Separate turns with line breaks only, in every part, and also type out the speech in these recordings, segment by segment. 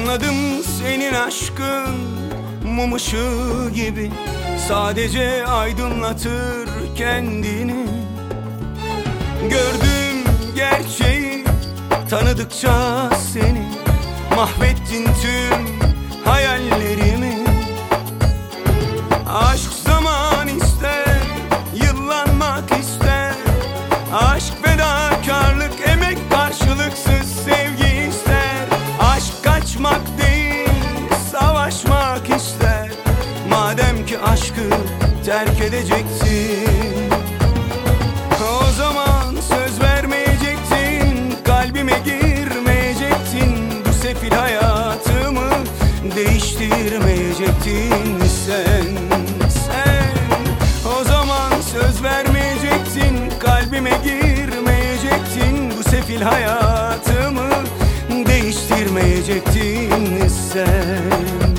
Anladım senin aşkın mum ışığı gibi, sadece aydınlatır kendini. Gördüm gerçeği tanıdıkça seni, mahvettin tüm hayallerimi. Aşk zaman ister, yıllanmak ister. Aşk fedakarlık, emek karşılıksız sevgi ister. Aşk kaçmak değil, savaşmak ister. Madem ki aşkı terk edeceksin, o zaman söz vermeyecektin, kalbime girmeyecektin. Bu sefil hayatımı değiştirmeyecektin sen. O zaman söz vermeyecektin, kalbime girmeyecektin. Bu sefil hayatımı değiştirmeyecektin sen.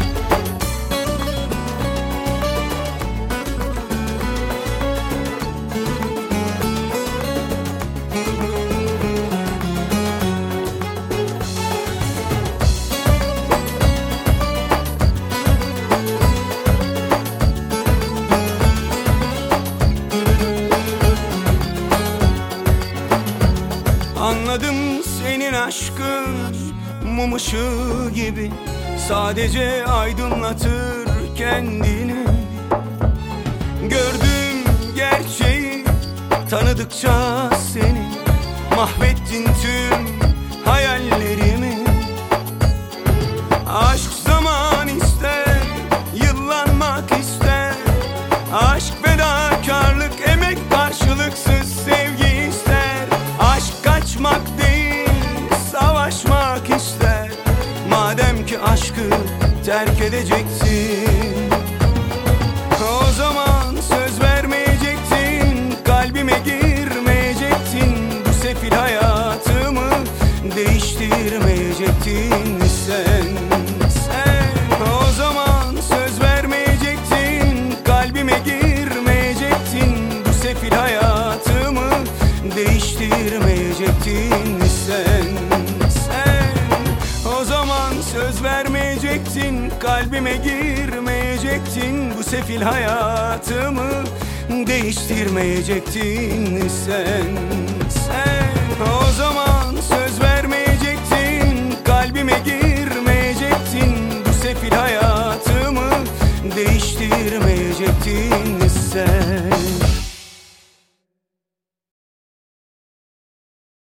Anladım senin aşkın mum ışığı gibi, sadece aydınlatır kendini. Gördüm gerçeği tanıdıkça seni, mahvettin tüm hayallerimi. Aşk zaman ister, yıllanmak ister. Aşk fedakarlık, emek karşılıksız sevgi ister. Aşk kaçmak değil, savaşmak ister. Madem ki aşkı terk edeceksin, o zaman söz vermeyecektin, kalbime girmeyecektin. Bu sefil hayatımı değiştirmeyecektin sen. O zaman söz vermeyecektin, kalbime girmeyecektin. Bu sefil hayatımı değiştirmeyecektin sen. O zaman söz vermeyecektin, kalbime girmeyecektin. Bu sefil hayatımı değiştirmeyecektin sen. O zaman